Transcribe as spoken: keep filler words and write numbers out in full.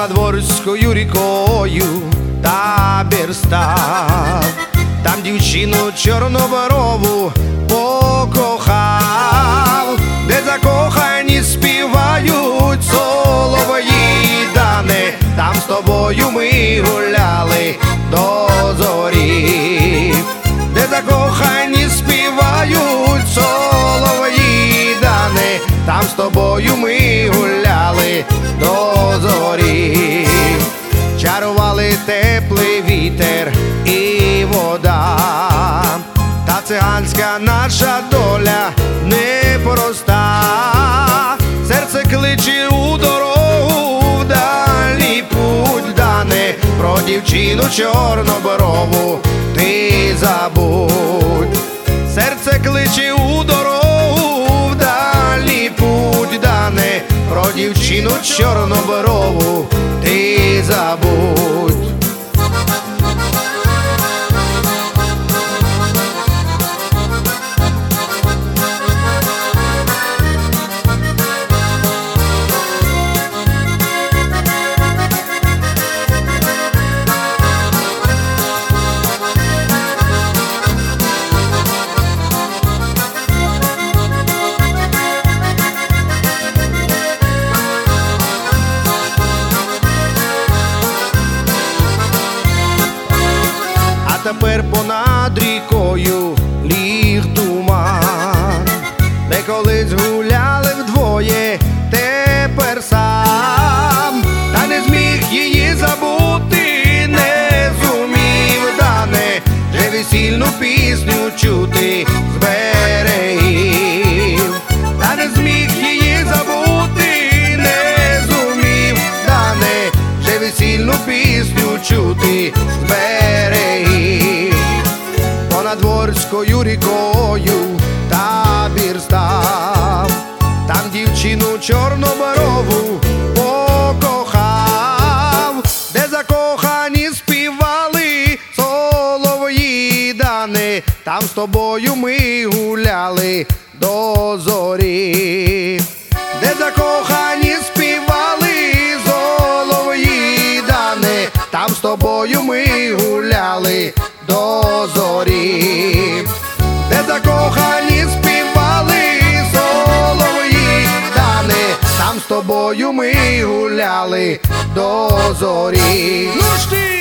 понад Ворською рікою табір став, там дівчину чорноброву покохав, де закохані співають солов'ї дани, там з тобою ми гуляли до зорі, де закохані співають солов'ї дани, там з тобою ми гуляли до зорі. Чарували теплий вітер і вода, та циганська наша доля непроста. Серце кличе у дорогу, вдалі путь дане, про дівчину чорноброву ти забудь. Серце кличе у дорогу, вдалі путь дане, про дівчину чорноброву ти забудь. Тепер понад рікою ліг туман, де колись гуляли вдвоє, тепер сам, та не зміг її забути, не зумів дане, вже весільну пісню чути з берегів, та не зміг її забути, не зумів дане, вже весільну пісню чути з берегів. Понад Ворською рікою табір став, там дівчину чорноброву покохав, де закохані співали солов'ї дани, там з тобою ми гуляли до зорі, де закохані співали солов'ї дани, там з тобою ми гуляли до зорі, де закохані співали солов'ї дани, там з тобою ми гуляли до зорі. Ну ж ти!